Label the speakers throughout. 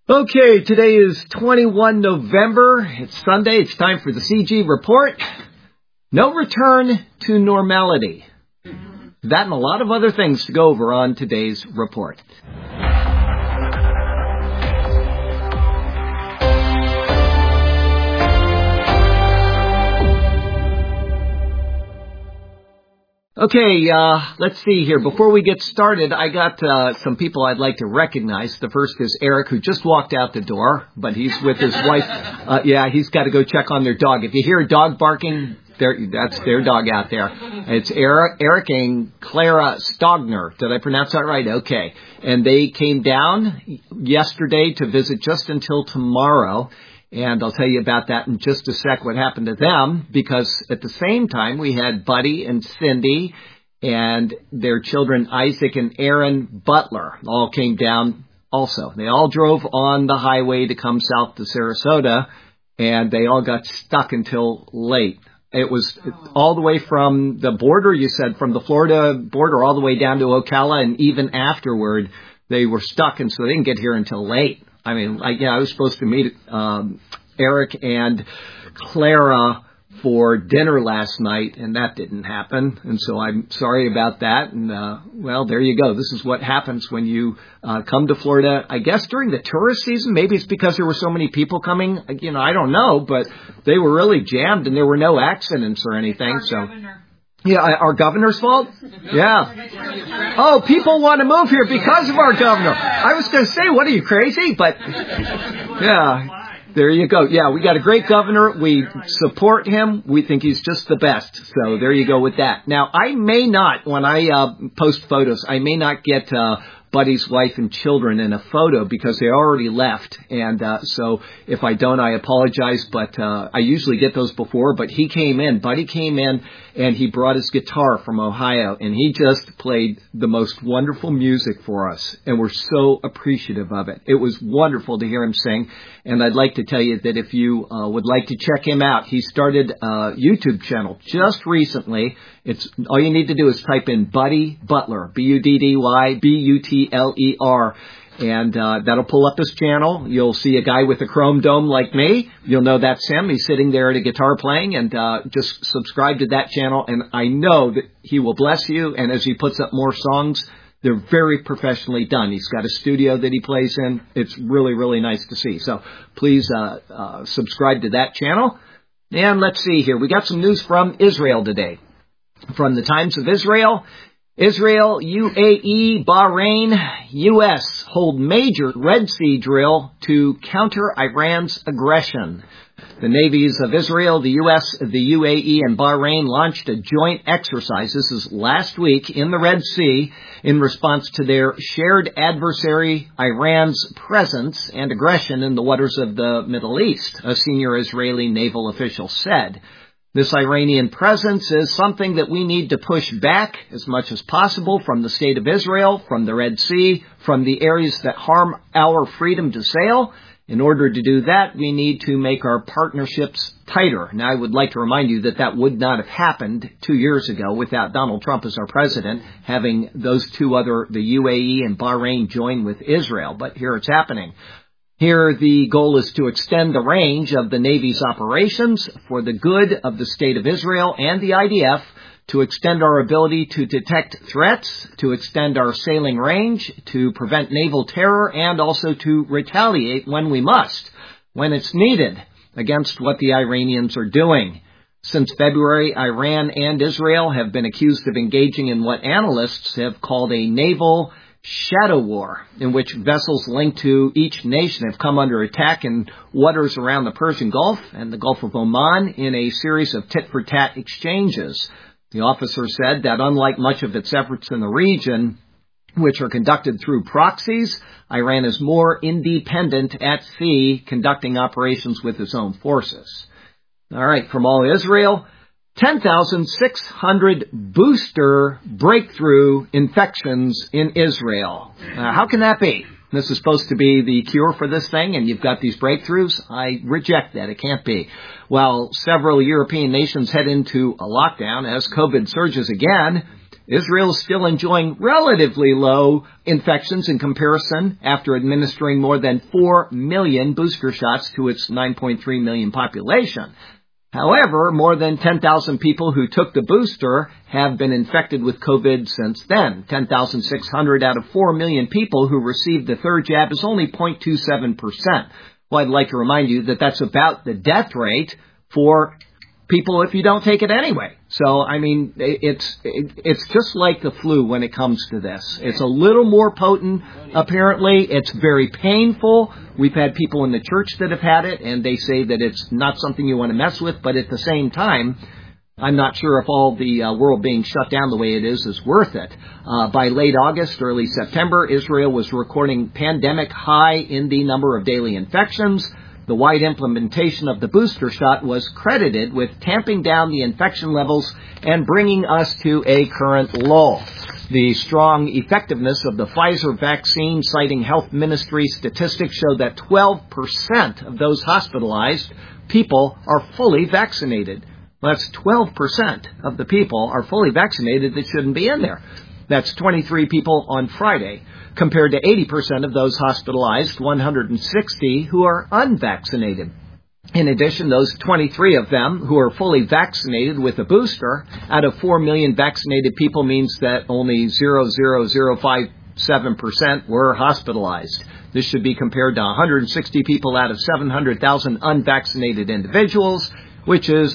Speaker 1: Okay, today is 21 November. It's Sunday. It's time for the CG Report. No return to normality. That and a lot of other things to go over on today's report. Okay, let's see here. Before we get started, I got some people I'd like to recognize. The first is Eric, who just walked out the door, but he's with his wife. He's got to go check on their dog. If you hear a dog barking, that's their dog out there. It's Eric and Clara Stogner. Did I pronounce that right? Okay. And they came down yesterday to visit just until tomorrow. And I'll tell you about that in just a sec, what happened to them, because at the same time we had Buddy and Cindy and their children Isaac and Aaron Butler all came down also. They all drove on the highway to come south to Sarasota, and they all got stuck until late. It was all the way from the border, you said, from the Florida border all the way down to Ocala, and even afterward they were stuck, and so they didn't get here until late. I mean, I was supposed to meet Eric and Clara for dinner last night, and that didn't happen. And so I'm sorry about that. And, there you go. This is what happens when you come to Florida, I guess, during the tourist season. Maybe it's because there were so many people coming. I don't know, but they were really jammed, and there were no accidents or anything. Yeah, our governor's fault? Yeah. Oh, people want to move here because of our governor. I was going to say, what are you, crazy? But, yeah, there you go. Yeah, we got a great governor. We support him. We think he's just the best. So there you go with that. Now, I may not, when I post photos, I may not get Buddy's wife and children in a photo because they already left. And so if I don't, I apologize. But I usually get those before. But he came in. Buddy came in, and he brought his guitar from Ohio. And he just played the most wonderful music for us. And we're so appreciative of it. It was wonderful to hear him sing. And I'd like to tell you that if you would like to check him out, he started a YouTube channel just recently. It's all you need to do is type in Buddy Butler, BUDDY BUTLER, and that'll pull up his channel. You'll see a guy with a chrome dome like me. You'll know that's him. He's sitting there at a guitar playing, and just subscribe to that channel, and I know that he will bless you. And as he puts up more songs, they're very professionally done. He's got a studio that he plays in. It's really, really nice to see. So please subscribe to that channel. And let's see here. We got some news from Israel today. From the Times of Israel, UAE, Bahrain, U.S. hold major Red Sea drill to counter Iran's aggression. The navies of Israel, the U.S., the UAE, and Bahrain launched a joint exercise. This is last week in the Red Sea in response to their shared adversary, Iran's presence and aggression in the waters of the Middle East, a senior Israeli naval official said. This Iranian presence is something that we need to push back as much as possible from the State of Israel, from the Red Sea, from the areas that harm our freedom to sail. In order to do that, we need to make our partnerships tighter. Now, I would like to remind you that that would not have happened 2 years ago without Donald Trump as our president, having those two other, the UAE and Bahrain, join with Israel. But here it's happening. Here, the goal is to extend the range of the Navy's operations for the good of the State of Israel and the IDF, to extend our ability to detect threats, to extend our sailing range, to prevent naval terror, and also to retaliate when we must, when it's needed, against what the Iranians are doing. Since February, Iran and Israel have been accused of engaging in what analysts have called a naval shadow war, in which vessels linked to each nation have come under attack in waters around the Persian Gulf and the Gulf of Oman in a series of tit-for-tat exchanges. The officer said that unlike much of its efforts in the region, which are conducted through proxies, Iran is more independent at sea, conducting operations with its own forces. All right, from all Israel, 10,600 booster breakthrough infections in Israel. How can that be? This is supposed to be the cure for this thing, and you've got these breakthroughs? I reject that. It can't be. While several European nations head into a lockdown as COVID surges again, Israel is still enjoying relatively low infections in comparison after administering more than 4 million booster shots to its 9.3 million population. However, more than 10,000 people who took the booster have been infected with COVID since then. 10,600 out of 4 million people who received the third jab is only 0.27%. Well, I'd like to remind you that that's about the death rate for people if you don't take it anyway. So, I mean, it's just like the flu when it comes to this. It's a little more potent, apparently. It's very painful. We've had people in the church that have had it, and they say that it's not something you want to mess with, but at the same time, I'm not sure if all the world being shut down the way it is worth it. By late August, early September, Israel was recording pandemic high in the number of daily infections. The wide implementation of the booster shot was credited with tamping down the infection levels and bringing us to a current lull. The strong effectiveness of the Pfizer vaccine, citing health ministry statistics, show that 12% of those hospitalized people are fully vaccinated. That's 12% of the people are fully vaccinated that shouldn't be in there. That's 23 people on Friday, compared to 80% of those hospitalized, 160 who are unvaccinated. In addition, those 23 of them who are fully vaccinated with a booster out of 4 million vaccinated people means that only 0.005% were hospitalized. This should be compared to 160 people out of 700,000 unvaccinated individuals, which is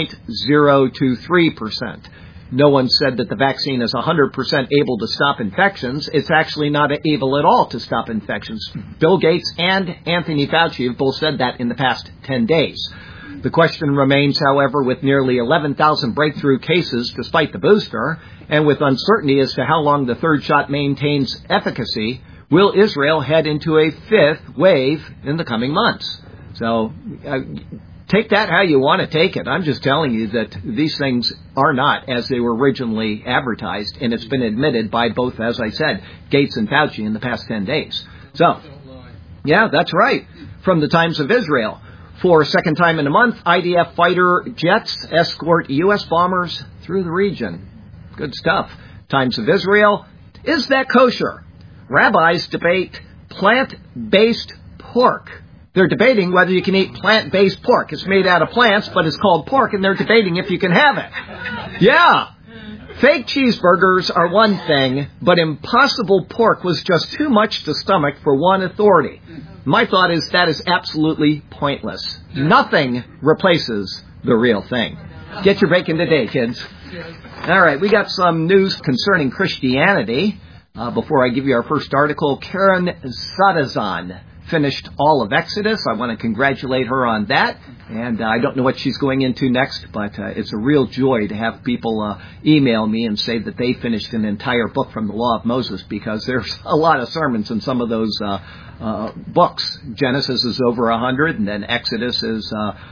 Speaker 1: 0.023%. No one said that the vaccine is 100% able to stop infections. It's actually not able at all to stop infections. Bill Gates and Anthony Fauci have both said that in the past 10 days. The question remains, however, with nearly 11,000 breakthrough cases despite the booster, and with uncertainty as to how long the third shot maintains efficacy, will Israel head into a fifth wave in the coming months? So, take that how you want to take it. I'm just telling you that these things are not as they were originally advertised, and it's been admitted by both, as I said, Gates and Fauci in the past 10 days. So, yeah, that's right. From the Times of Israel. For a second time in a month, IDF fighter jets escort U.S. bombers through the region. Good stuff. Times of Israel. Is that kosher? Rabbis debate plant-based pork. They're debating whether you can eat plant-based pork. It's made out of plants, but it's called pork, and they're debating if you can have it. Yeah. Fake cheeseburgers are one thing, but Impossible Pork was just too much to stomach for one authority. My thought is that is absolutely pointless. Nothing replaces the real thing. Get your bacon today, kids. All right, we got some news concerning Christianity. Before I give you our first article, Karen Sadazan finished all of Exodus. I want to congratulate her on that. And I don't know what she's going into next, but it's a real joy to have people email me and say that they finished an entire book from the Law of Moses, because there's a lot of sermons in some of those books. Genesis is over 100, and then Exodus is,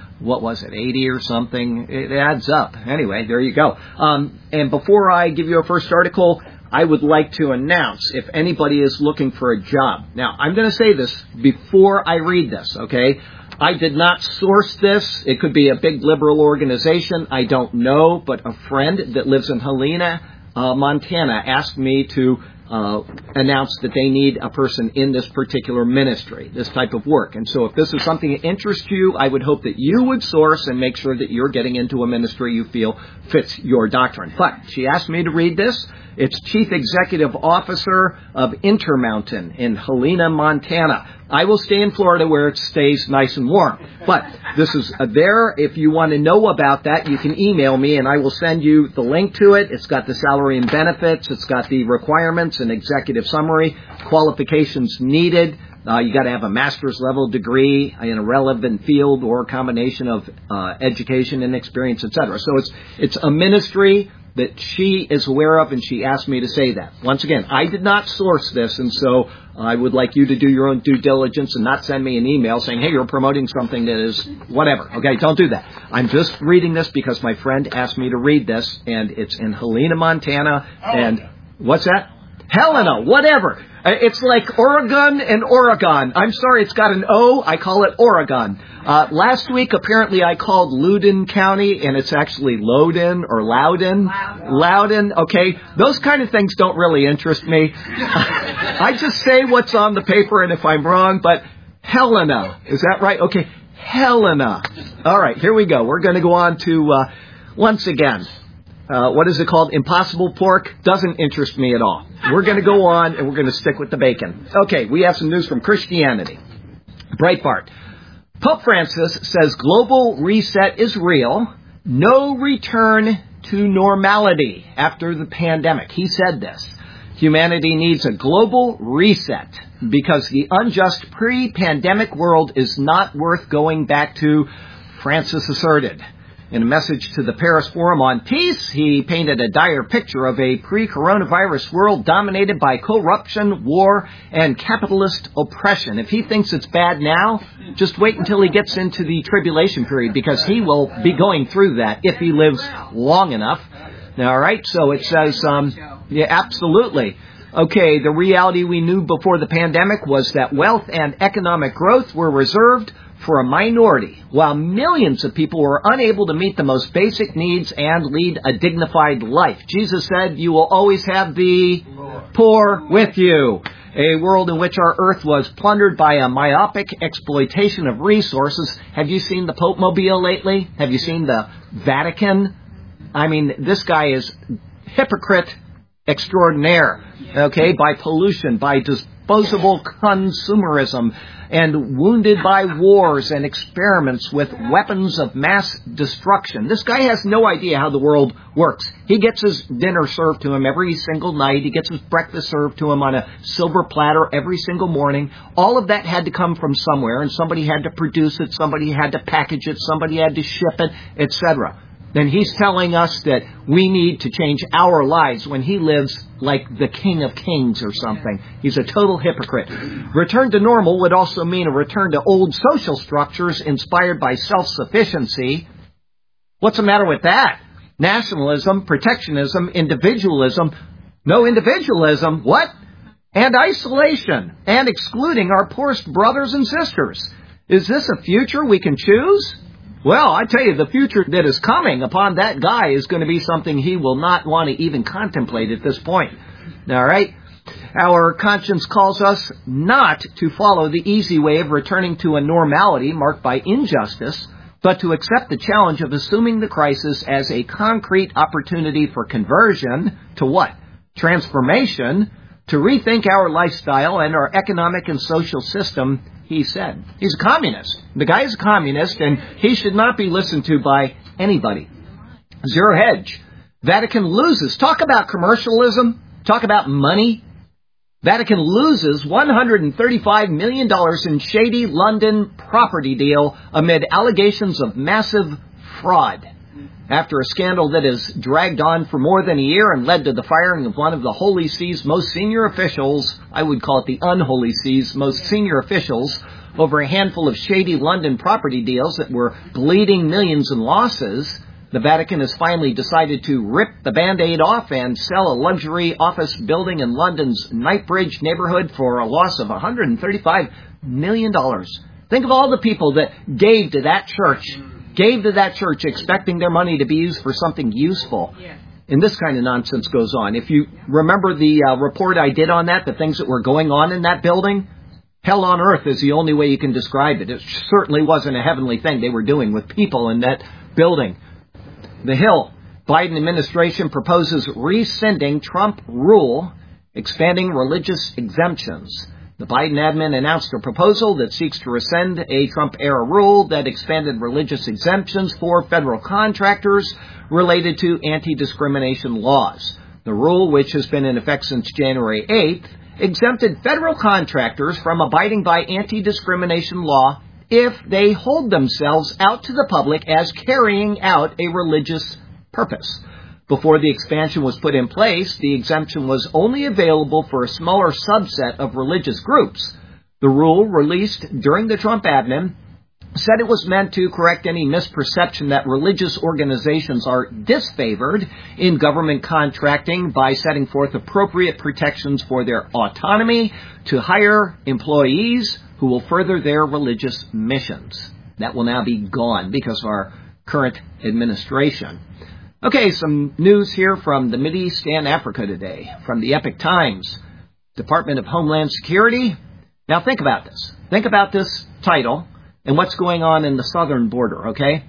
Speaker 1: 80 or something? It adds up. Anyway, there you go. And before I give you a first article, I would like to announce if anybody is looking for a job. Now, I'm going to say this before I read this, okay? I did not source this. It could be a big liberal organization. I don't know, but a friend that lives in Helena, Montana, asked me to announce that they need a person in this particular ministry, this type of work. And so if this is something that interests you, I would hope that you would source and make sure that you're getting into a ministry you feel fits your doctrine. But she asked me to read this. It's Chief Executive Officer of Intermountain in Helena, Montana. I will stay in Florida where it stays nice and warm. But this is there. If you want to know about that, you can email me and I will send you the link to it. It's got the salary and benefits. It's got the requirements and executive summary, qualifications needed. You got to have a master's level degree in a relevant field or a combination of education and experience, etc. So it's a ministry that she is aware of, and she asked me to say that. Once again, I did not source this, and so I would like you to do your own due diligence and not send me an email saying, hey, you're promoting something that is whatever. Okay, don't do that. I'm just reading this because my friend asked me to read this, and it's in Helena, Montana. And what's that? Helena, whatever. It's like Oregon and Oregon. I'm sorry, it's got an O. I call it Oregon. Last week, apparently, I called Loudoun County, and it's actually Loudoun or Loudon. Loudon. Okay, those kind of things don't really interest me. I just say what's on the paper, and if I'm wrong, but Helena, is that right? Okay, Helena. All right, here we go. We're going to go on to once again. What is it called? Impossible Pork? Doesn't interest me at all. We're going to go on, and we're going to stick with the bacon. Okay, we have some news from Christianity. Breitbart. Pope Francis says global reset is real. No return to normality after the pandemic. He said this. Humanity needs a global reset because the unjust pre-pandemic world is not worth going back to, Francis asserted. In a message to the Paris Forum on Peace, he painted a dire picture of a pre-coronavirus world dominated by corruption, war, and capitalist oppression. If he thinks it's bad now, just wait until he gets into the tribulation period, because he will be going through that if he lives long enough. All right, so it says, yeah, absolutely. Okay, the reality we knew before the pandemic was that wealth and economic growth were reserved for a minority, while millions of people were unable to meet the most basic needs and lead a dignified life. Jesus said, you will always have the poor with you. A world in which our earth was plundered by a myopic exploitation of resources. Have you seen the Pope Mobile lately? Have you seen the Vatican? I mean, this guy is hypocrite extraordinaire, okay, by pollution, by disposable consumerism, and wounded by wars and experiments with weapons of mass destruction. This guy has no idea how the world works. He gets his dinner served to him every single night. He gets his breakfast served to him on a silver platter every single morning. All of that had to come from somewhere, and somebody had to produce it, somebody had to package it, somebody had to ship it, etc. Then he's telling us that we need to change our lives when he lives like the King of Kings or something. He's a total hypocrite. Return to normal would also mean a return to old social structures inspired by self-sufficiency. What's the matter with that? Nationalism, protectionism, individualism. No individualism. What? And isolation. And excluding our poorest brothers and sisters. Is this a future we can choose? Well, I tell you, the future that is coming upon that guy is going to be something he will not want to even contemplate at this point. All right? Our conscience calls us not to follow the easy way of returning to a normality marked by injustice, but to accept the challenge of assuming the crisis as a concrete opportunity for conversion to what? Transformation, to rethink our lifestyle and our economic and social system. He said. He's a communist. The guy is a communist, and he should not be listened to by anybody. Zero Hedge. Vatican loses. Talk about commercialism. Talk about money. Vatican loses $135 million in shady London property deal amid allegations of massive fraud. After a scandal that has dragged on for more than a year and led to the firing of one of the Holy See's most senior officials, I would call it the unholy See's most senior officials, over a handful of shady London property deals that were bleeding millions in losses, the Vatican has finally decided to rip the Band-Aid off and sell a luxury office building in London's Knightsbridge neighborhood for a loss of $135 million. Think of all the people that gave to that church expecting their money to be used for something useful. And this kind of nonsense goes on. If you remember the report I did on that, the things that were going on in that building, hell on earth is the only way you can describe it. It certainly wasn't a heavenly thing they were doing with people in that building. The Hill. Biden administration proposes rescinding Trump rule, expanding religious exemptions. The Biden admin announced a proposal that seeks to rescind a Trump-era rule that expanded religious exemptions for federal contractors related to anti-discrimination laws. The rule, which has been in effect since January 8th, exempted federal contractors from abiding by anti-discrimination law if they hold themselves out to the public as carrying out a religious purpose. Before the expansion was put in place, the exemption was only available for a smaller subset of religious groups. The rule, released during the Trump admin, said it was meant to correct any misperception that religious organizations are disfavored in government contracting by setting forth appropriate protections for their autonomy to hire employees who will further their religious missions. That will now be gone because of our current administration. Okay, some news here from the Mideast and Africa today, from the Epoch Times, Department of Homeland Security. Now think about this. Think about this title and what's going on in the southern border, okay?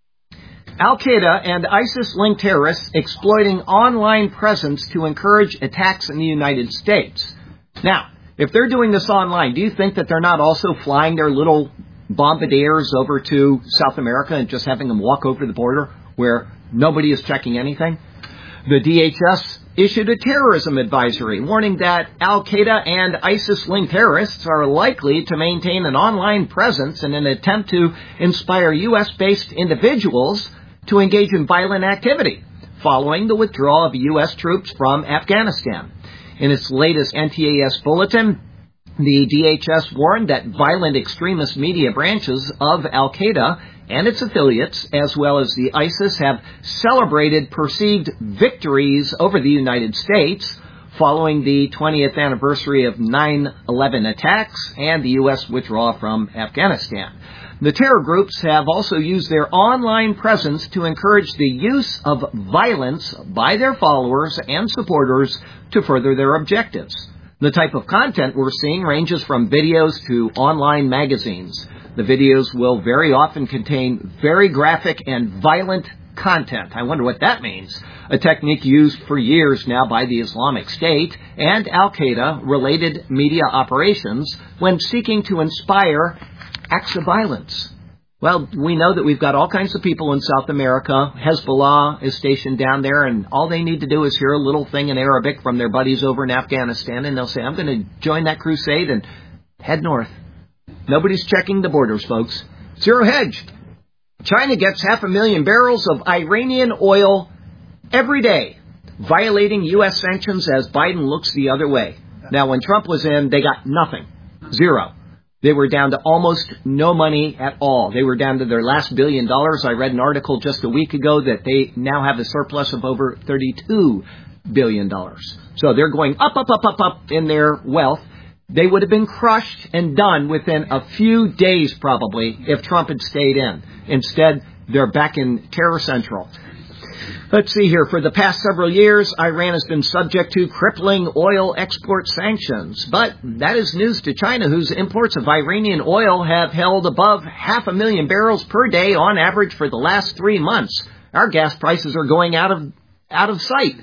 Speaker 1: Al-Qaeda and ISIS-linked terrorists exploiting online presence to encourage attacks in the United States. Now, if they're doing this online, do you think that they're not also flying their little bombardiers over to South America and just having them walk over the border where nobody is checking anything? The DHS issued a terrorism advisory warning that Al-Qaeda and ISIS-linked terrorists are likely to maintain an online presence in an attempt to inspire U.S.-based individuals to engage in violent activity following the withdrawal of U.S. troops from Afghanistan. In its latest NTAS bulletin, the DHS warned that violent extremist media branches of Al-Qaeda and its affiliates, as well as the ISIS, have celebrated perceived victories over the United States following the 20th anniversary of 9/11 attacks and the U.S. withdrawal from Afghanistan. The terror groups have also used their online presence to encourage the use of violence by their followers and supporters to further their objectives. The type of content we're seeing ranges from videos to online magazines. The videos will very often contain very graphic and violent content. I wonder what that means. A technique used for years now by the Islamic State and Al-Qaeda-related media operations when seeking to inspire acts of violence. Well, we know that we've got all kinds of people in South America. Hezbollah is stationed down there, and all they need to do is hear a little thing in Arabic from their buddies over in Afghanistan, and they'll say, I'm going to join that crusade and head north. Nobody's checking the borders, folks. Zero hedge. China gets 500,000 barrels of Iranian oil every day, violating U.S. sanctions as Biden looks the other way. Now, when Trump was in, they got nothing. Zero. They were down to almost no money at all. They were down to their last $1 billion. I read an article just a week ago that they now have a surplus of over $32 billion. So they're going up in their wealth. They would have been crushed and done within a few days, probably, if Trump had stayed in. Instead, they're back in Terror Central. Let's see here. For the past several years, Iran has been subject to crippling oil export sanctions. But that is news to China, whose imports of Iranian oil have held above 500,000 barrels per day on average for the last 3 months. Our gas prices are going out of sight,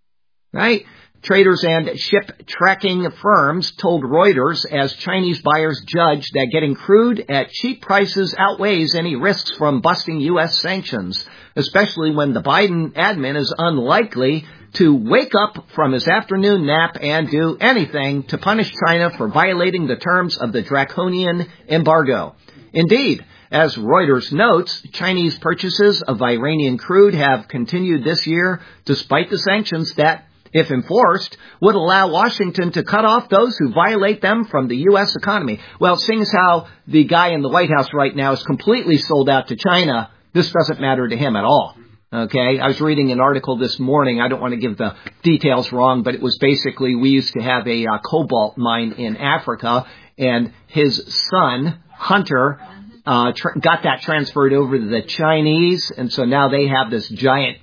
Speaker 1: right? Traders and ship tracking firms told Reuters as Chinese buyers judged that getting crude at cheap prices outweighs any risks from busting U.S. sanctions, especially when the Biden admin is unlikely to wake up from his afternoon nap and do anything to punish China for violating the terms of the draconian embargo. Indeed, as Reuters notes, Chinese purchases of Iranian crude have continued this year despite the sanctions that, if enforced, would allow Washington to cut off those who violate them from the U.S. economy. Well, seeing as how the guy in the White House right now is completely sold out to China, this doesn't matter to him at all. Okay? I was reading an article this morning. I don't want to give the details wrong, but it was basically we used to have a cobalt mine in Africa, and his son, Hunter, got that transferred over to the Chinese, and so now they have this giant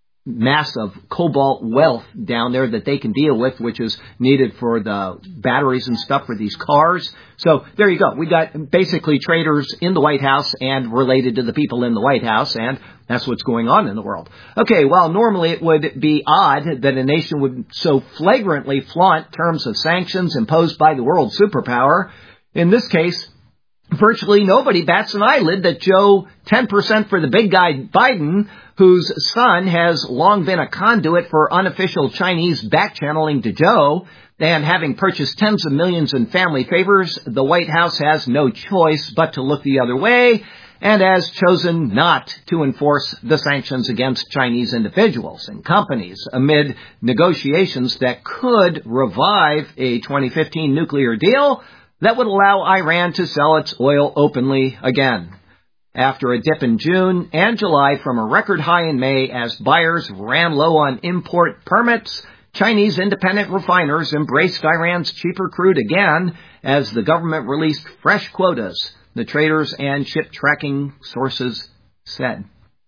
Speaker 1: mass of cobalt wealth down there that they can deal with, which is needed for the batteries and stuff for these cars. So there you go. We got basically traders in the White House and related to the people in the White House, and that's what's going on in the world. Okay, well, normally it would be odd that a nation would so flagrantly flaunt terms of sanctions imposed by the world superpower. In this case, virtually nobody bats an eyelid that Joe 10% for the big guy Biden, whose son has long been a conduit for unofficial Chinese back-channeling to Joe, and having purchased tens of millions in family favors, the White House has no choice but to look the other way and has chosen not to enforce the sanctions against Chinese individuals and companies amid negotiations that could revive a 2015 nuclear deal that would allow Iran to sell its oil openly again. after a dip in June and July from a record high in May as buyers ran low on import permits. Chinese independent refiners embraced Iran's cheaper crude again as the government released fresh quotas, the traders and ship tracking sources said.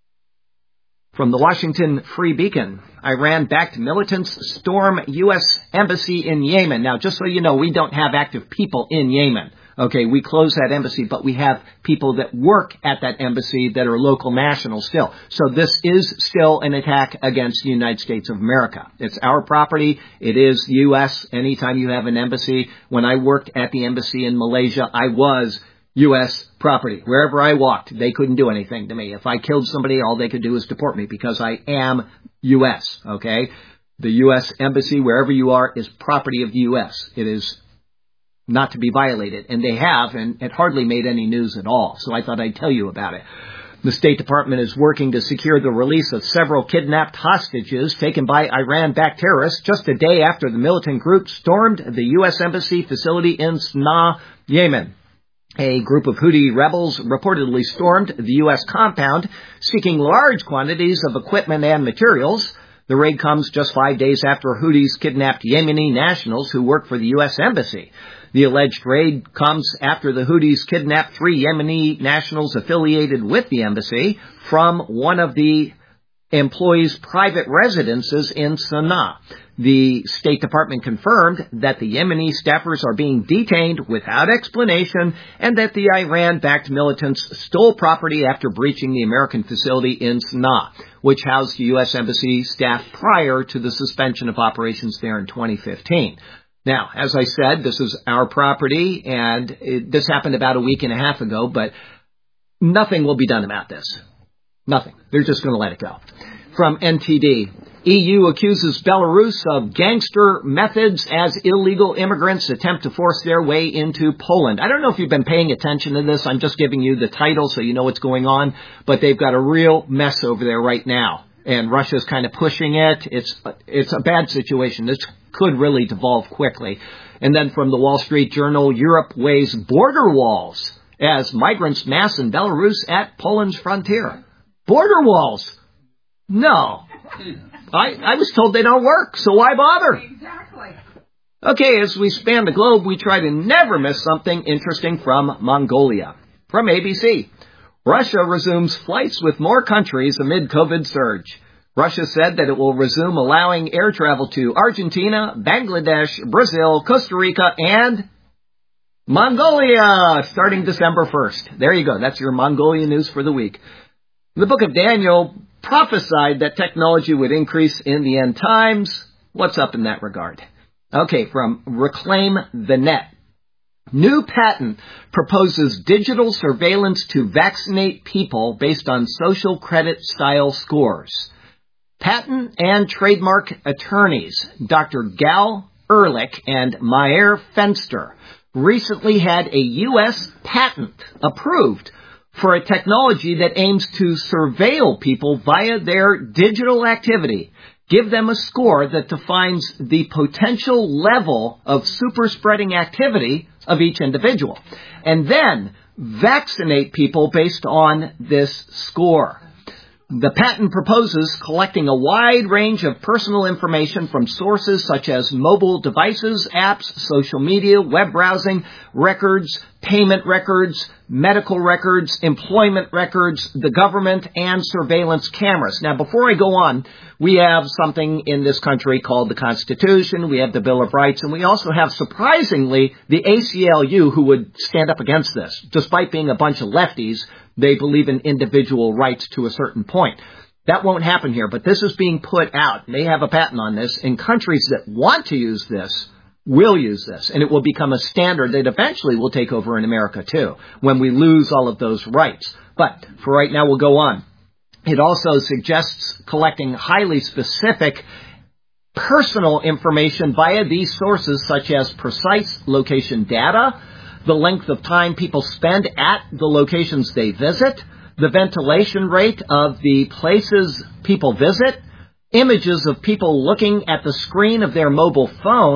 Speaker 1: From the Washington Free Beacon, Iran-backed militants storm U.S. embassy in Yemen. Now, just so you know, we don't have active people in Yemen. Okay, we closed that embassy, but we have people that work at that embassy that are local nationals still. So this is still an attack against the United States of America. It's our property. It is U.S. Anytime you have an embassy. When I worked at the embassy in Malaysia, I was U.S. property. Wherever I walked, they couldn't do anything to me. If I killed somebody, all they could do is deport me because I am U.S., okay? The U.S. embassy, wherever you are, is property of the U.S. It is not to be violated. And they have, and it hardly made any news at all. So I thought I'd tell you about it. The State Department is working to secure the release of several kidnapped hostages taken by Iran-backed terrorists just a day after the militant group stormed the U.S. Embassy facility in Sana'a, Yemen. A group of Houthi rebels reportedly stormed the U.S. compound, seeking large quantities of equipment and materials. The raid comes just 5 days after Houthis kidnapped Yemeni nationals who work for the U.S. Embassy. The alleged raid comes after the Houthis kidnapped 3 Yemeni nationals affiliated with the embassy from one of the employees' private residences in Sana'a. The State Department confirmed that the Yemeni staffers are being detained without explanation and that the Iran-backed militants stole property after breaching the American facility in Sana'a, which housed the U.S. Embassy staff prior to the suspension of operations there in 2015. Now, as I said, this is our property, and this happened about a week and a half ago, but nothing will be done about this. Nothing. They're just going to let it go. From NTD, EU accuses Belarus of gangster methods as illegal immigrants attempt to force their way into Poland. I don't know if you've been paying attention to this. I'm just giving you the title so you know what's going on, but they've got a real mess over there right now. And Russia's kind of pushing it. It's a bad situation. This could really devolve quickly. And then from the Wall Street Journal, Europe weighs border walls as migrants mass in Belarus at Poland's frontier. Border walls? No. I was told they don't work, so why bother?
Speaker 2: Exactly.
Speaker 1: Okay, as we span the globe, we try to never miss something interesting from Mongolia. From ABC, Russia resumes flights with more countries amid COVID surge. Russia said that it will resume allowing air travel to Argentina, Bangladesh, Brazil, Costa Rica, and Mongolia starting December 1st. There you go. That's your Mongolia news for the week. The book of Daniel prophesied that technology would increase in the end times. What's up in that regard? Okay, from Reclaim the Net. New patent proposes digital surveillance to vaccinate people based on social credit style scores. Patent and trademark attorneys Dr. Gal Ehrlich and Meyer Fenster recently had a U.S. patent approved for a technology that aims to surveil people via their digital activity, give them a score that defines the potential level of super-spreading activity of each individual, and then vaccinate people based on this score. The patent proposes collecting a wide range of personal information from sources such as mobile devices, apps, social media, web browsing, records, payment records, medical records, employment records, the government, and surveillance cameras. Now, before I go on, we have something in this country called the Constitution, we have the Bill of Rights, and we also have, surprisingly, the ACLU who would stand up against this. Despite being a bunch of lefties, they believe in individual rights to a certain point. That won't happen here, but this is being put out. They have a patent on this, and countries that want to use this will use this, and it will become a standard that eventually will take over in America, too, when we lose all of those rights. But for right now, we'll go on. It also suggests collecting highly specific personal information via these sources, such as precise location data, the length of time people spend at the locations they visit, the ventilation rate of the places people visit, images of people looking at the screen of their mobile phone,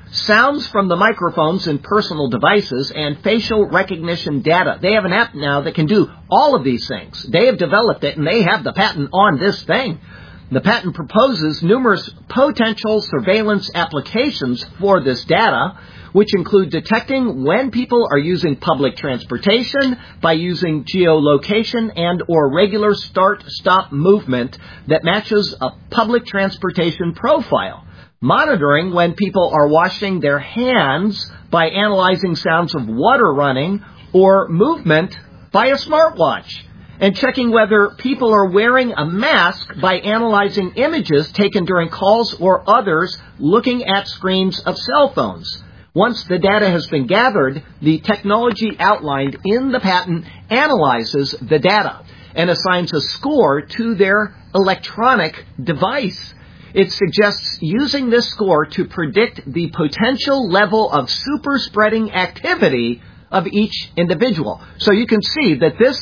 Speaker 1: sounds from the microphones in personal devices, and facial recognition data. They have an app now that can do all of these things. They have developed it, and they have the patent on this thing. The patent proposes numerous potential surveillance applications for this data, which include detecting when people are using public transportation by using geolocation and or regular start-stop movement that matches a public transportation profile. Monitoring when people are washing their hands by analyzing sounds of water running or movement by a smartwatch. And checking whether people are wearing a mask by analyzing images taken during calls or others looking at screens of cell phones. Once the data has been gathered, the technology outlined in the patent analyzes the data and assigns a score to their electronic device. It suggests using this score to predict the potential level of super spreading activity of each individual. So you can see that this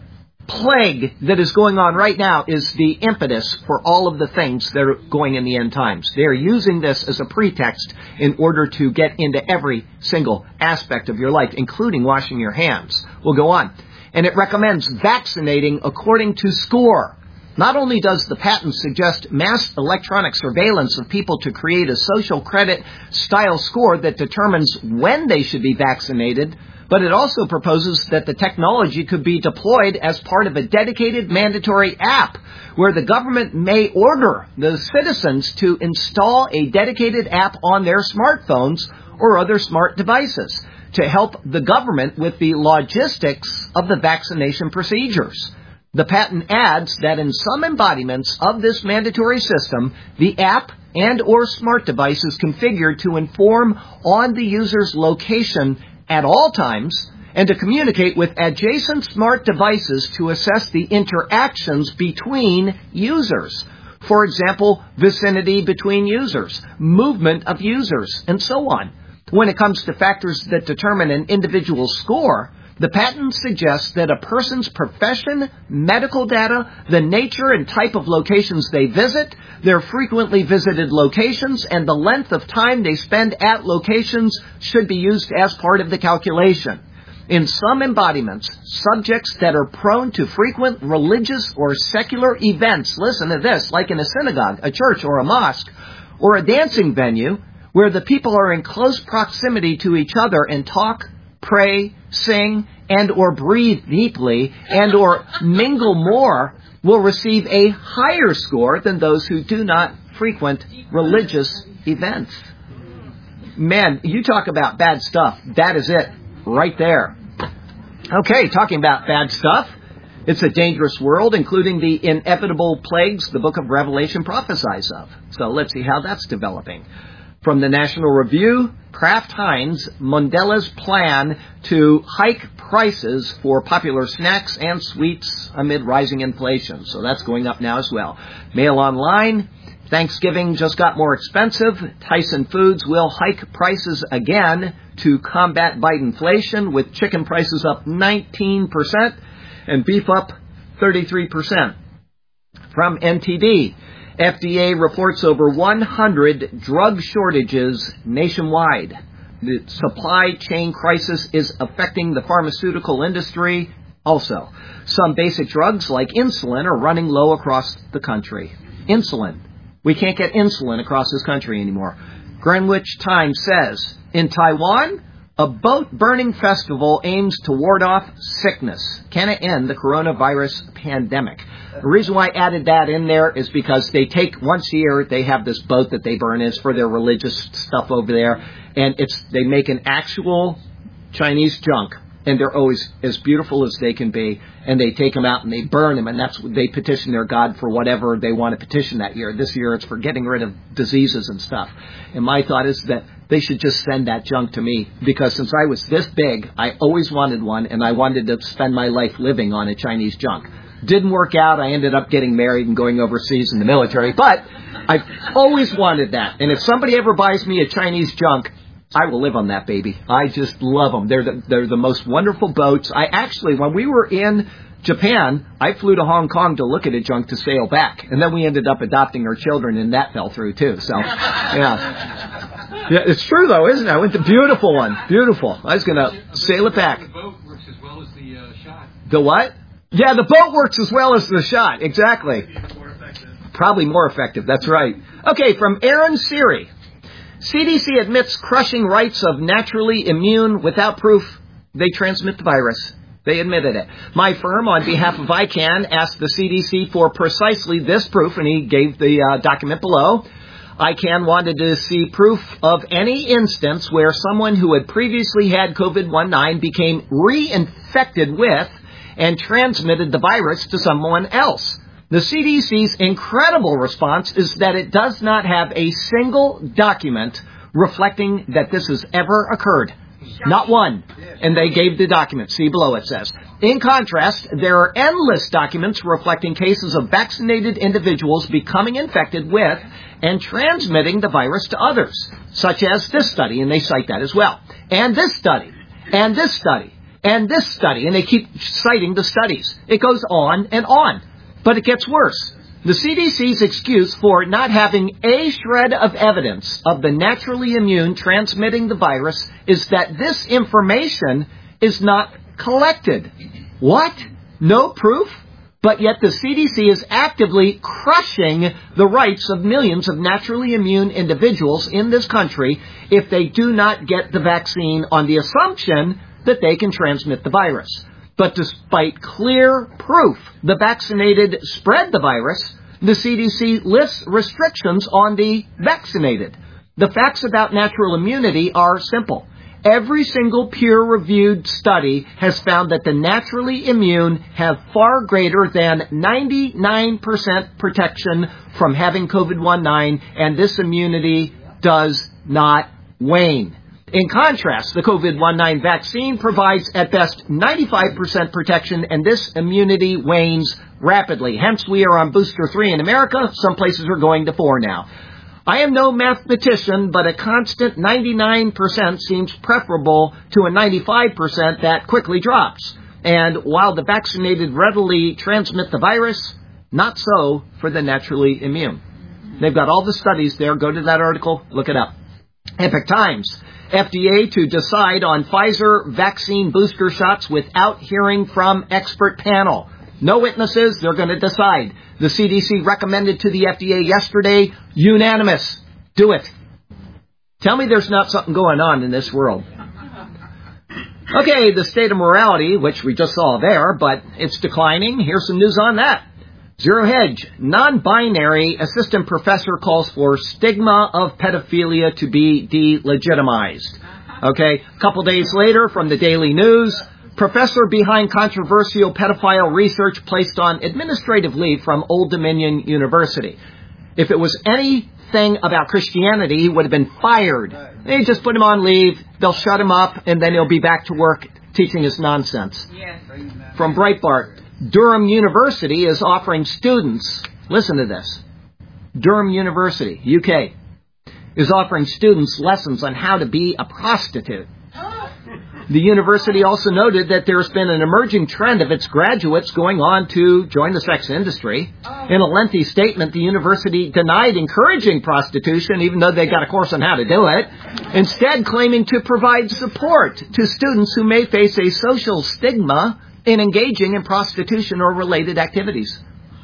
Speaker 1: plague that is going on right now is the impetus for all of the things that are going in the end times. They're using this as a pretext in order to get into every single aspect of your life, including washing your hands. We'll go on. And it recommends vaccinating according to score. Not only does the patent suggest mass electronic surveillance of people to create a social credit style score that determines when they should be vaccinated, but it also proposes that the technology could be deployed as part of a dedicated mandatory app where the government may order the citizens to install a dedicated app on their smartphones or other smart devices to help the government with the logistics of the vaccination procedures. The patent adds that in some embodiments of this mandatory system, the app and or smart device is configured to inform on the user's location at all times and to communicate with adjacent smart devices to assess the interactions between users. For example, vicinity between users, movement of users, and so on. When it comes to factors that determine an individual's score, the patent suggests that a person's profession, medical data, the nature and type of locations they visit, their frequently visited locations, and the length of time they spend at locations should be used as part of the calculation. In some embodiments, subjects that are prone to frequent religious or secular events, listen to this, like in a synagogue, a church, or a mosque, or a dancing venue, where the people are in close proximity to each other and talk, pray, sing, and or breathe deeply, and or mingle more, will receive a higher score than those who do not frequent religious events. Man, you talk about bad stuff. That is it, right there. Okay, talking about bad stuff. It's a dangerous world, including the inevitable plagues the book of Revelation prophesies of. So let's see how that's developing. From the National Review, Kraft Heinz, Mondelez's plan to hike prices for popular snacks and sweets amid rising inflation. So that's going up now as well. Mail Online, Thanksgiving just got more expensive. Tyson Foods will hike prices again to combat Bidenflation, with chicken prices up 19% and beef up 33%. From NTD, FDA reports over 100 drug shortages nationwide. The supply chain crisis is affecting the pharmaceutical industry also. Some basic drugs like insulin are running low across the country. Insulin. We can't get insulin across this country anymore. Greenwich Times says, in Taiwan, a boat-burning festival aims to ward off sickness. Can it end the coronavirus pandemic? The reason why I added that in there is because they take, once a year, they have this boat that they burn. It's for their religious stuff over there. And they make an actual Chinese junk. And they're always as beautiful as they can be. And they take them out and they burn them. And that's what they petition their God for, whatever they want to petition that year. This year it's for getting rid of diseases and stuff. And my thought is that they should just send that junk to me. Because since I was this big, I always wanted one. And I wanted to spend my life living on a Chinese junk. Didn't work out. I ended up getting married and going overseas in the military. But I've always wanted that. And if somebody ever buys me a Chinese junk, I will live on that baby. I just love them. They're the most wonderful boats. I actually, when we were in Japan, I flew to Hong Kong to look at a junk to sail back. And then we ended up adopting our children, and that fell through too. So, yeah. Yeah, it's true, though, isn't it? I went to beautiful one. Beautiful. I was going to sail it back.
Speaker 2: The boat works as well as the shot.
Speaker 1: The what? Yeah, the boat works as well as the shot. Exactly. Probably more effective. That's right. Okay, from Aaron Seary. CDC admits crushing rights of naturally immune without proof they transmit the virus. They admitted it. My firm, on behalf of ICANN, asked the CDC for precisely this proof, and he gave the document below. ICANN wanted to see proof of any instance where someone who had previously had COVID-19 became reinfected with and transmitted the virus to someone else. The CDC's incredible response is that it does not have a single document reflecting that this has ever occurred. Not one. And they gave the document. See below, it says. In contrast, there are endless documents reflecting cases of vaccinated individuals becoming infected with and transmitting the virus to others, such as this study, and they cite that as well. And this study, and this study, and this study, and they keep citing the studies. It goes on and on. But it gets worse. The CDC's excuse for not having a shred of evidence of the naturally immune transmitting the virus is that this information is not collected. What? No proof? But yet the CDC is actively crushing the rights of millions of naturally immune individuals in this country if they do not get the vaccine on the assumption that they can transmit the virus. But despite clear proof the vaccinated spread the virus, the CDC lifts restrictions on the vaccinated. The facts about natural immunity are simple. Every single peer-reviewed study has found that the naturally immune have far greater than 99% protection from having COVID-19, and this immunity does not wane. In contrast, the COVID-19 vaccine provides at best 95% protection, and this immunity wanes rapidly. Hence, we are on booster 3 in America. Some places are going to 4 now. I am no mathematician, but a constant 99% seems preferable to a 95% that quickly drops. And while the vaccinated readily transmit the virus, not so for the naturally immune. They've got all the studies there. Go to that article. Look it up. Epoch Times. FDA to decide on Pfizer vaccine booster shots without hearing from expert panel. No witnesses, they're going to decide. The CDC recommended to the FDA yesterday, unanimous. Do it. Tell me there's not something going on in this world. Okay, the state of morality, which we just saw there, but it's declining. Here's some news on that. Zero Hedge, non-binary assistant professor calls for stigma of pedophilia to be delegitimized. Okay, a couple days later from the Daily News, professor behind controversial pedophile research placed on administrative leave from Old Dominion University. If it was anything about Christianity, he would have been fired. They just put him on leave, they'll shut him up, and then he'll be back to work teaching his nonsense. Yes. From Breitbart. Durham University is offering students, listen to this, Durham University, UK, is offering students lessons on how to be a prostitute. The university also noted that there's been an emerging trend of its graduates going on to join the sex industry. In a lengthy statement, the university denied encouraging prostitution, even though they got a course on how to do it, instead claiming to provide support to students who may face a social stigma in engaging in prostitution or related activities.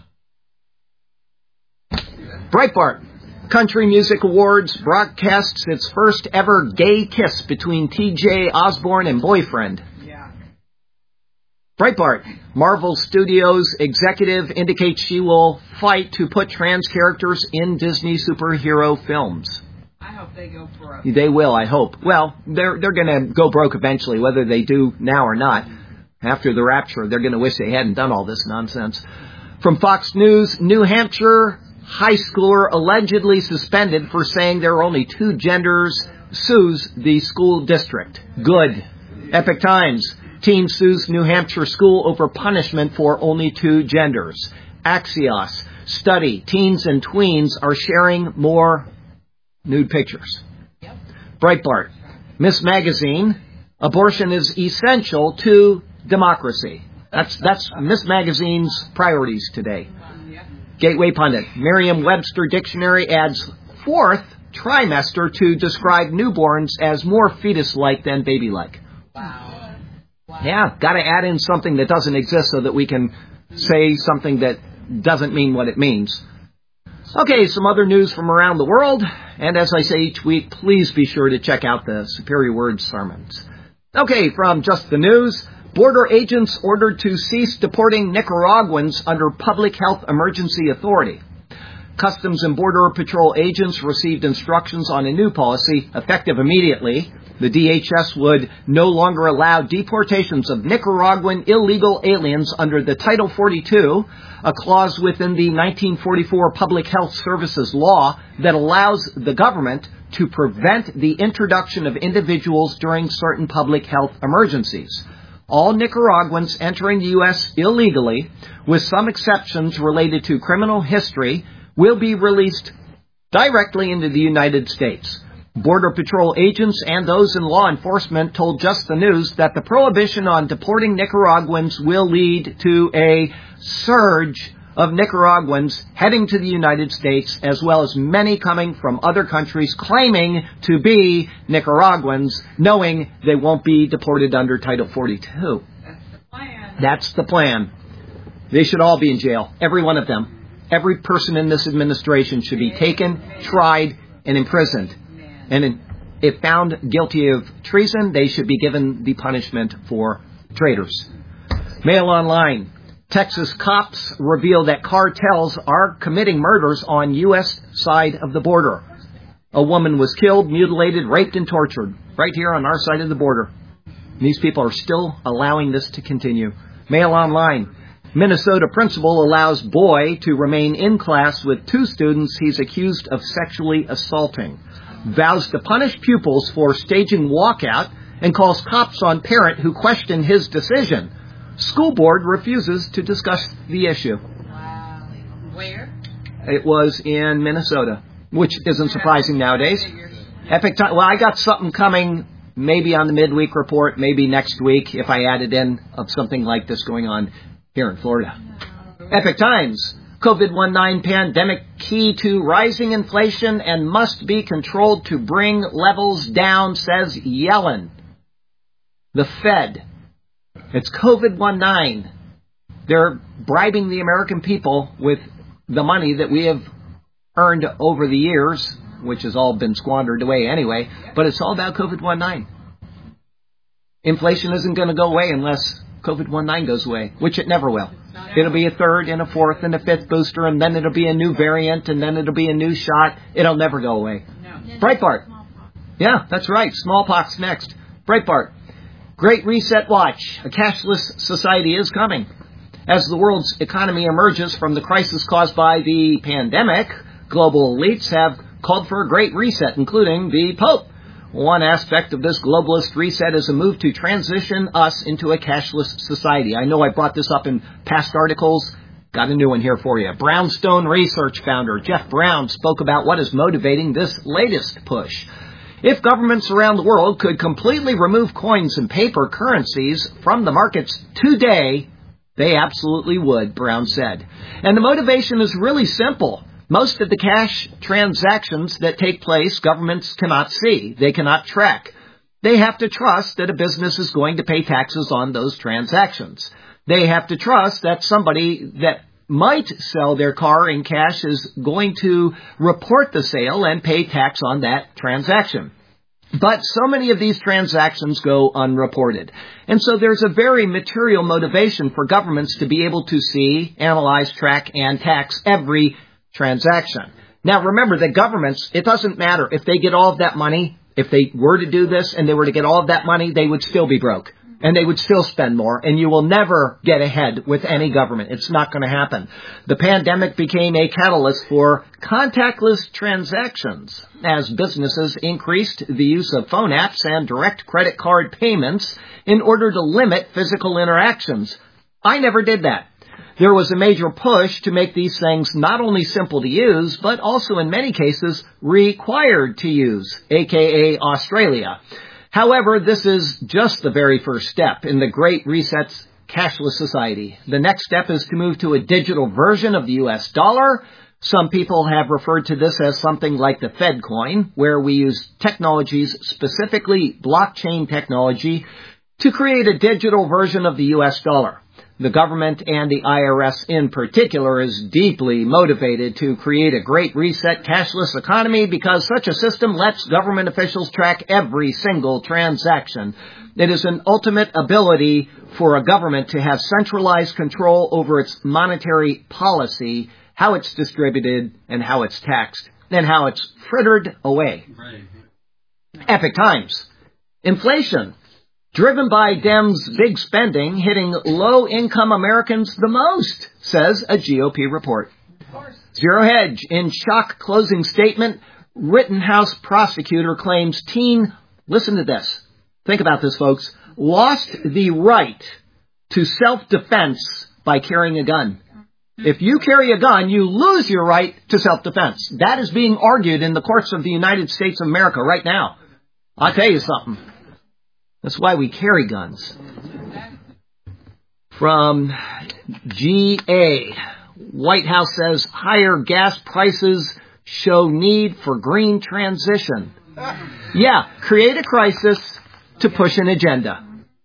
Speaker 1: Breitbart. Country Music Awards broadcasts its first ever gay kiss between T.J. Osborne and boyfriend. Yeah. Breitbart. Marvel Studios executive indicates she will fight to put trans characters in Disney superhero films.
Speaker 3: I hope they go broke.
Speaker 1: They will, I hope. Well, they're going to go broke eventually, whether they do now or not. After the rapture, they're going to wish they hadn't done all this nonsense. From Fox News, New Hampshire high schooler allegedly suspended for saying there are only 2 genders sues the school district. Good. Epoch Times. Teen sues New Hampshire school over punishment for only 2 genders. Axios. Study. Teens and tweens are sharing more nude pictures. Yep. Breitbart. Miss Magazine. Abortion is essential to democracy. That's Miss Magazine's priorities today. Gateway Pundit. Merriam-Webster Dictionary adds 4th trimester to describe newborns as more fetus-like than baby-like.
Speaker 3: Wow.
Speaker 1: Yeah, got to add in something that doesn't exist so that we can say something that doesn't mean what it means. Okay, some other news from around the world. And as I say each week, please be sure to check out the Superior Word sermons. Okay, from Just the News, border agents ordered to cease deporting Nicaraguans under public health emergency authority. Customs and Border Patrol agents received instructions on a new policy effective immediately. The DHS would no longer allow deportations of Nicaraguan illegal aliens under the Title 42, a clause within the 1944 Public Health Services Law that allows the government to prevent the introduction of individuals during certain public health emergencies. All Nicaraguans entering the U.S. illegally, with some exceptions related to criminal history, will be released directly into the United States. Border Patrol agents and those in law enforcement told Just the News that the prohibition on deporting Nicaraguans will lead to a surge of Nicaraguans heading to the United States, as well as many coming from other countries claiming to be Nicaraguans, knowing they won't be deported under Title 42.
Speaker 3: That's the plan.
Speaker 1: That's the plan. They should all be in jail, every one of them. Every person in this administration should be taken, tried, and imprisoned. And if found guilty of treason, they should be given the punishment for traitors. Mail Online. Texas cops reveal that cartels are committing murders on U.S. side of the border. A woman was killed, mutilated, raped, and tortured right here on our side of the border. And these people are still allowing this to continue. Mail Online. Minnesota principal allows boy to remain in class with 2 students he's accused of sexually assaulting. Vows to punish pupils for staging walkout and calls cops on parent who questioned his decision. School board refuses to discuss the issue.
Speaker 3: Wow. Where?
Speaker 1: It was in Minnesota, which isn't surprising nowadays. Epic time. Well, I got something coming maybe on the midweek report, maybe next week if I added in of something like this going on here in Florida. Epic Times. COVID-19 pandemic key to rising inflation and must be controlled to bring levels down, says Yellen. The Fed. It's COVID-19. They're bribing the American people with the money that we have earned over the years, which has all been squandered away anyway, but it's all about COVID-19. Inflation isn't going to go away unless COVID-19 goes away, which it never will. It'll be a 3rd and a 4th and a 5th booster, and then it'll be a new variant, and then it'll be a new shot. It'll never go away.
Speaker 3: No.
Speaker 1: Breitbart. Yeah, that's right. Smallpox next. Breitbart. Great Reset Watch. A cashless society is coming. As the world's economy emerges from the crisis caused by the pandemic, global elites have called for a great reset, including the Pope. One aspect of this globalist reset is a move to transition us into a cashless society. I know I brought this up in past articles. Got a new one here for you. Brownstone Research founder Jeff Brown spoke about what is motivating this latest push. If governments around the world could completely remove coins and paper currencies from the markets today, they absolutely would, Brown said. And the motivation is really simple. Most of the cash transactions that take place, governments cannot see. They cannot track. They have to trust that a business is going to pay taxes on those transactions. They have to trust that somebody that might sell their car in cash is going to report the sale and pay tax on that transaction. But so many of these transactions go unreported. And so there's a very material motivation for governments to be able to see, analyze, track, and tax every transaction. Now remember that governments, it doesn't matter if they get all of that money, if they were to do this and they were to get all of that money, they would still be broke. And they would still spend more, and you will never get ahead with any government. It's not going to happen. The pandemic became a catalyst for contactless transactions as businesses increased the use of phone apps and direct credit card payments in order to limit physical interactions. I never did that. There was a major push to make these things not only simple to use, but also in many cases required to use, aka Australia. However, this is just the very first step in the Great Reset's cashless society. The next step is to move to a digital version of the U.S. dollar, Some people have referred to this as something like the Fed coin, where we use technologies, specifically blockchain technology, to create a digital version of the U.S. dollar. The government and the IRS in particular is deeply motivated to create a great reset cashless economy because such a system lets government officials track every single transaction. It is an ultimate ability for a government to have centralized control over its monetary policy, how it's distributed and how it's taxed, and how it's frittered away.
Speaker 2: Right.
Speaker 1: Epic times. Inflation. Driven by Dems' big spending, hitting low-income Americans the most, says a GOP report. Zero Hedge, in shock closing statement, Rittenhouse prosecutor claims teen, listen to this, think about this folks, lost the right to self-defense by carrying a gun. If you carry a gun, you lose your right to self-defense. That is being argued in the courts of the United States of America right now. I'll tell you something. That's why we carry guns. From GA, White House says higher gas prices show need for green transition. Yeah, create a crisis to push an agenda.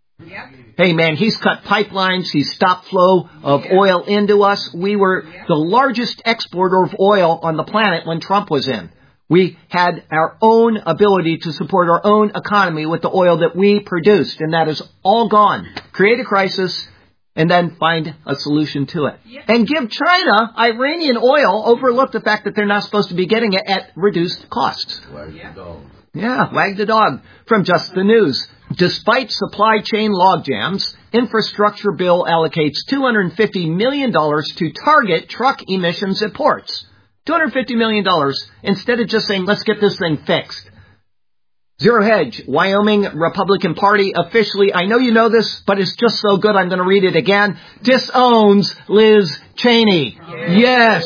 Speaker 1: Hey man, he's cut pipelines, he's stopped flow of oil into us. We were the largest exporter of oil on the planet when Trump was in. We had our own ability to support our own economy with the oil that we produced, and that is all gone. Create a crisis, and then find a solution to it. And give China Iranian oil, overlook the fact that they're not supposed to be getting it at reduced costs.
Speaker 4: Wag the dog.
Speaker 1: Yeah, wag the dog. From Just the News. Despite supply chain logjams, infrastructure bill allocates $250 million to target truck emissions at ports. $250 million instead of just saying, let's get this thing fixed. Zero Hedge, Wyoming Republican Party officially, I know you know this, but it's just so good I'm going to read it again, disowns Liz Cheney. Yes.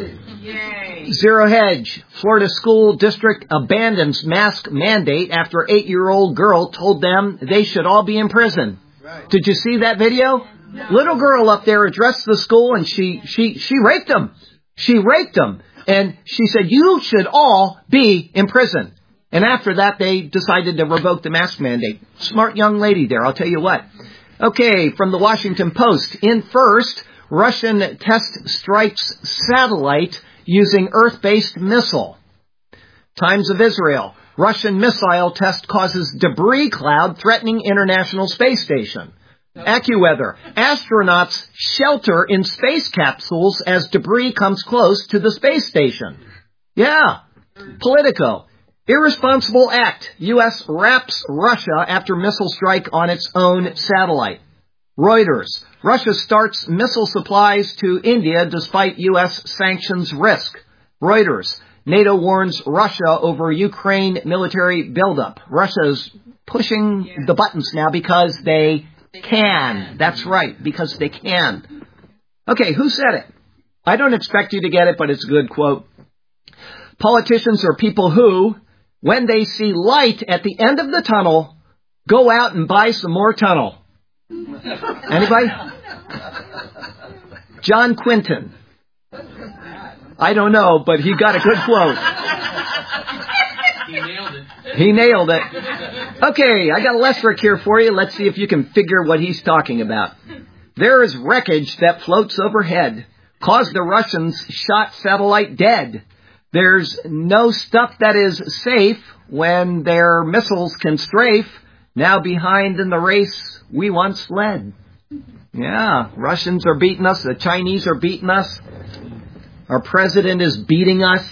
Speaker 3: Yay.
Speaker 1: Zero Hedge, Florida school district abandons mask mandate after 8-year-old girl told them they should all be in prison.
Speaker 4: Right.
Speaker 1: Did you see that video? No. Little girl up there addressed the school and she raped them. She raped them. And she said, you should all be in prison. And after that, they decided to revoke the mask mandate. Smart young lady there, I'll tell you what. Okay, from the Washington Post. In first, Russian test strikes satellite using Earth-based missile. Times of Israel. Russian missile test causes debris cloud threatening International Space Station. AccuWeather. Astronauts shelter in space capsules as debris comes close to the space station. Yeah. Politico. Irresponsible act. U.S. wraps Russia after missile strike on its own satellite. Reuters. Russia starts missile supplies to India despite U.S. sanctions risk. Reuters. NATO warns Russia over Ukraine military buildup. Russia's pushing the buttons now because they can. That's right, because they can. Okay, who said it? I don't expect you to get it, but it's a good quote. Politicians are people who, when they see light at the end of the tunnel, go out and buy some more tunnel. Anybody? John Quinton. I don't know, but he got a good quote.
Speaker 2: He nailed it.
Speaker 1: He nailed it. Okay, I got a Lesrick here for you. Let's see if you can figure what he's talking about. There is wreckage that floats overhead. Caused the Russians shot satellite dead. There's no stuff that is safe when their missiles can strafe. Now behind in the race we once led. Yeah, Russians are beating us. The Chinese are beating us. Our president is beating us.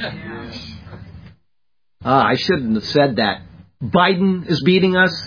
Speaker 1: I shouldn't have said that. Biden is beating us.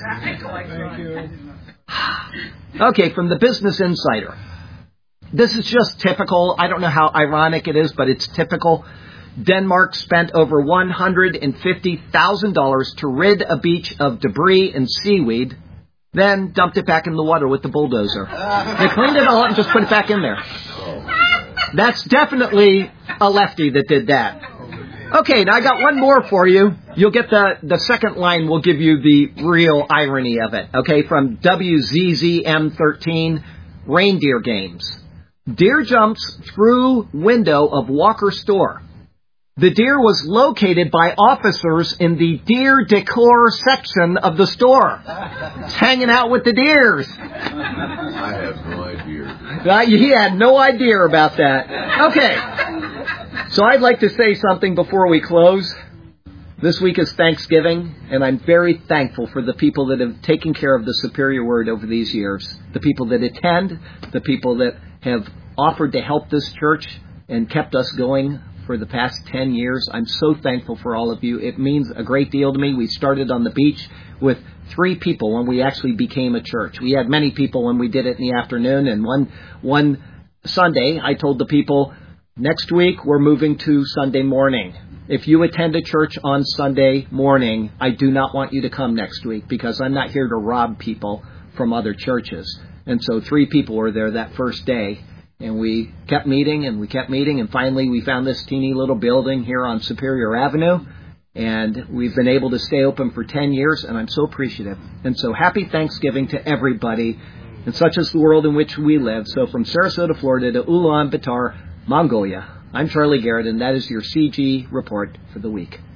Speaker 1: Okay, from the Business Insider. This is just typical. I don't know how ironic it is, but it's typical. Denmark spent over $150,000 to rid a beach of debris and seaweed, then dumped it back in the water with the bulldozer. They cleaned it all up and just put it back in there. That's definitely a lefty that did that. Okay, now I got one more for you. You'll get the second line will give you the real irony of it. Okay, from WZZM13, Reindeer Games. Deer jumps through window of Walker store. The deer was located by officers in the deer decor section of the store. It's hanging out with the deers.
Speaker 4: I have no idea.
Speaker 1: He had no idea about that. Okay. So I'd like to say something before we close. This week is Thanksgiving, and I'm very thankful for the people that have taken care of the Superior Word over these years. The people that attend, the people that have offered to help this church and kept us going for the past 10 years. I'm so thankful for all of you. It means a great deal to me. We started on the beach with 3 people when we actually became a church. We had many people when we did it in the afternoon, and one Sunday I told the people, next week we're moving to Sunday morning. If you attend a church on Sunday morning, I do not want you to come next week because I'm not here to rob people from other churches. And so 3 people were there that first day. And we kept meeting, and finally we found this teeny little building here on Superior Avenue, and we've been able to stay open for 10 years, and I'm so appreciative. And so happy Thanksgiving to everybody, and such is the world in which we live. So from Sarasota, Florida to Ulaanbaatar, Mongolia, I'm Charlie Garrett, and that is your CG report for the week.